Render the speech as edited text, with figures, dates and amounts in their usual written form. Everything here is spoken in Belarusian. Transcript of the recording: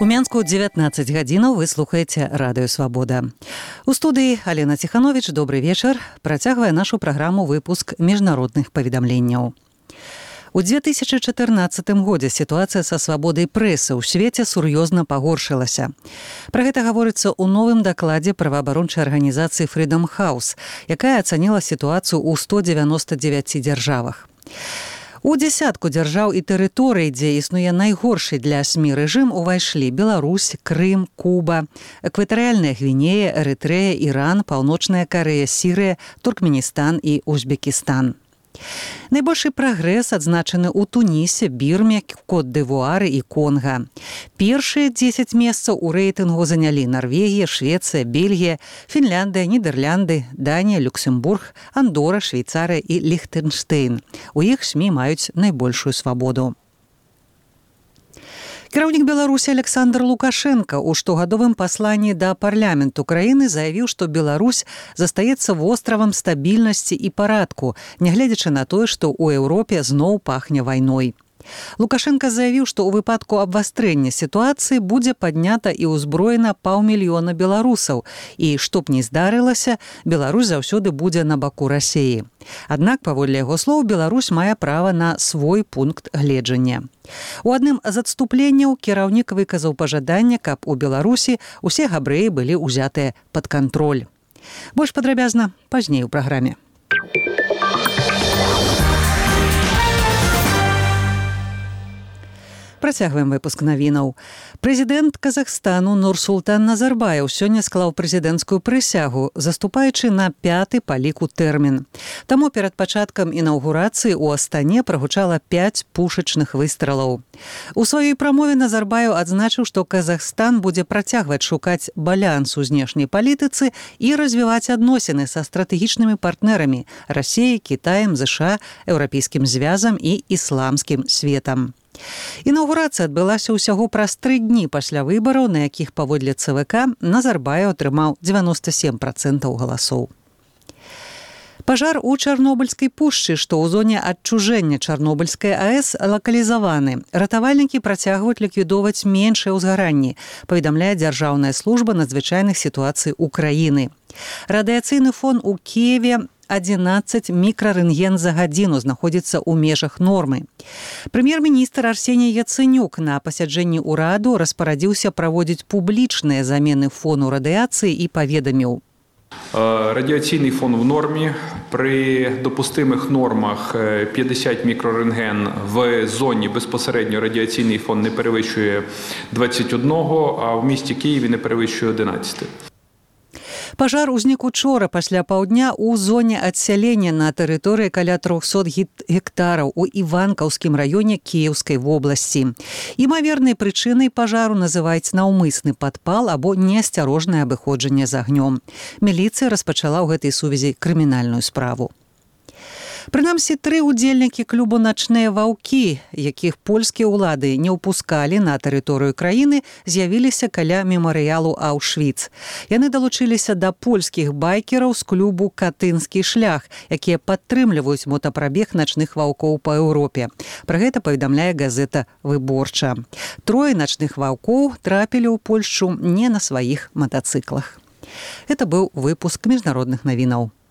Мінску 19 гадзінаў вы слухаеце радыё Свабода. У студыі Алена Ціхановіч, добрый вечар, працягвае нашу праграму выпуск міжнародных паведамленняў. У 2014 годзе сітуацыя са свабодай прэсы ў свеце сур'ёзна пагоршылася. Пра гэта гаворыцца ў новым дакладзе праваабарончай арганізацыі Freedom House, якая ацаніла сітуацыю ў 199 дзяржавах. У дзясятку дзяржаў і тэрыторый, дзе існуе найгоршы для СМІ рэжым, увайшлі Беларусь, Крым, Куба, Экватарыяльная Гвінея, Эрытрэя, Іран, Паўночная Карэя, Сірыя, Туркменістан і Узбекістан. Найбольшы прагрэс адзначаны ў Тунісе, Бірме, Кот-д'Івуары і Конга. Першыя 10 месцаў у рэйтынгу занялі Нарвегія, Швецыя, Бельгія, Фінляндыя, Нідерлянды, Данія, Люксембург, Андора, Швейцарыя і Ліхтэнштэйн. У іх СМІ маюць найбольшую свабоду. Кіраўнік Беларусі Александр Лукашенко ў штогадовым пасланні да парламенту краіны заявіў, што Беларусь застаецца востравам стабільнасці і парадку, нягледзячы на тое, што ў Еўропе зноў пахне вайной. Лукашенко заявіў, што ў выпадку абвастрэння сітуацыі будзе паднята і ўзброена 500 000 беларусаў, і што б ні здарылася, Беларусь заўсёды будзе на баку Расіі. Аднак, паводле яго слоў, Беларусь мае права на свой пункт гледжання. У адным з адступленняў кіраўнік выказаў пажаданне, каб у Беларусі усе габрэі былі ўзятыя пад кантроль. Больш падрабязна пазней у праграме. Працягваем выпуск навінаў. Прэзідэнт Казахстану Нурсултан Назарбаев сёння склаў прэзідэнцкую прысягу, заступаючы на 5-й па ліку тэрмін. Таму перад пачаткам інаўгурацыі ў Астане прагучала 5 пушачных выстралаў. У сваёй прамове Назарбаев адзначыў, што Казахстан будзе працягваць шукаць баланс у знешняй палітыцы і развіваць адносіны са стратэгічнымі партнерамі Расіяй, Кітаем, ЗША, Еўрапейскім звязам і ісламскім светам. Інаўгурацыя адбылася ўсяго праз 3 дні пасля выбараў, на якіх, паводле ЦВК, Назарбаев атрымаў 97% галасоў. Пажар у Чарнобыльскай пушчы, што ў зоне адчужэння Чарнобыльскай АЭС, лакалізаваны. Ратавальнікі працягваюць ліквідоўваць меншыя ўзгаранні, паведамляе Дзяржаўная служба надзвычайных сітуацый Украіны. Радыяцыйны фон у Кіеве 11 мікрарэнтген за гадзіну знаходзіцца ў межах нормы. Прэм'ер-міністр Арсеній Яцэнюк на пасяджэнні ўраду распарадзіўся праводзіць публічныя замены фону радыяцыі і паведаміў. Радіаційний фон в нормі. При допустимих нормах 50 мікрорентген в зоні безпосередньо радіаційний фон не перевищує 21, а в місті Києві не перевищує 11. Пажар узнік учора пасля паўдня ў зоне адсялення на тэрыторыі каля 300 гектараў у Іванкаўскім раёне Кіеўскай вобласці. Імавернай прычынай пажару называюць наўмысны падпал або неасцярожнае абыходжанне з агнём. Міліцыя распачала ў гэтай сувязі крымінальную справу. Прынамсі, 3 удзельнікі клубу «Начныя ваўкі», якіх польскія ўлады не ўпускалі на тэрыторыю краіны, з'явіліся каля мемарыялу Аўшвіц. Яны далучыліся да польскіх байкераў з клубу «Катынскі шлях», якія падтрымліваюць мотапрабег начных ваўкоў па Еўропе. Пра гэта паведамляе газета «Выборча». 3 начных ваўкоў трапілі ў Польшчу не на сваіх матацыклах. Гэта быў выпуск міжнародных навінаў.